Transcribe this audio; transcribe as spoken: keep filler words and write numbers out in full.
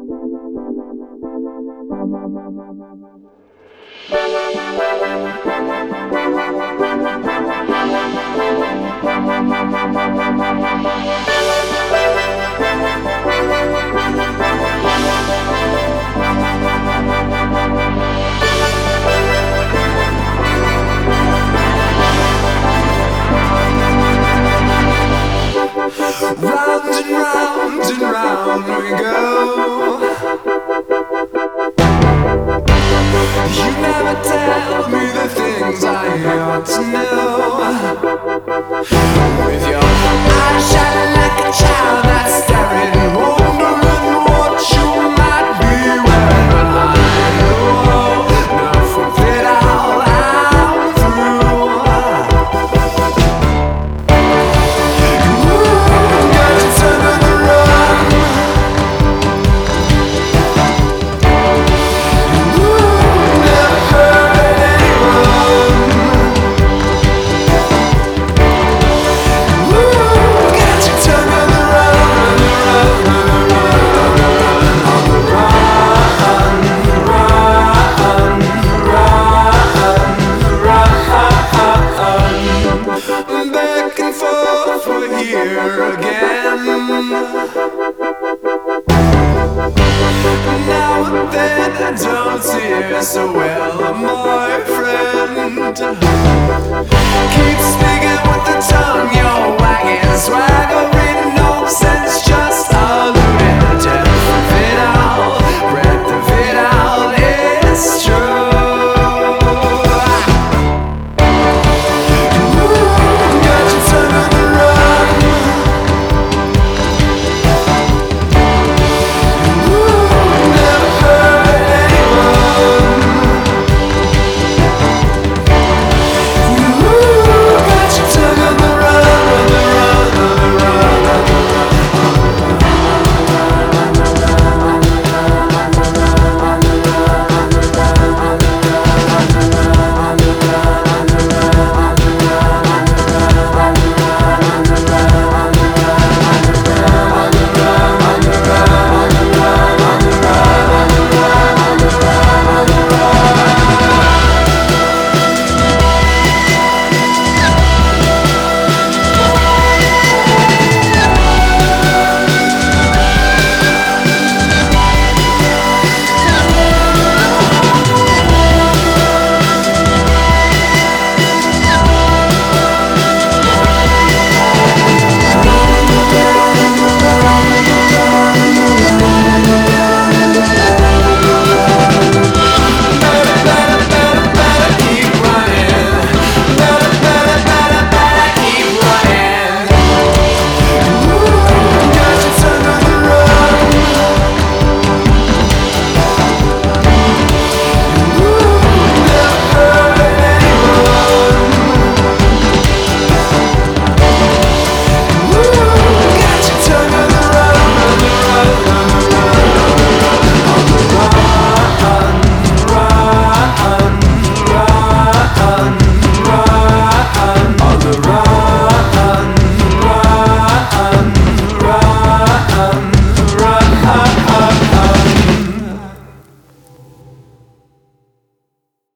Round and round and round we go. You never tell me the things I ought to know. With your eyes shining like a child that's staring, wondering what you might be wearing. But I know now from it all I'm through. Here again. Now and then I don't hear so well, my friend. Keep speaking with the tongue you're wagging, swagger written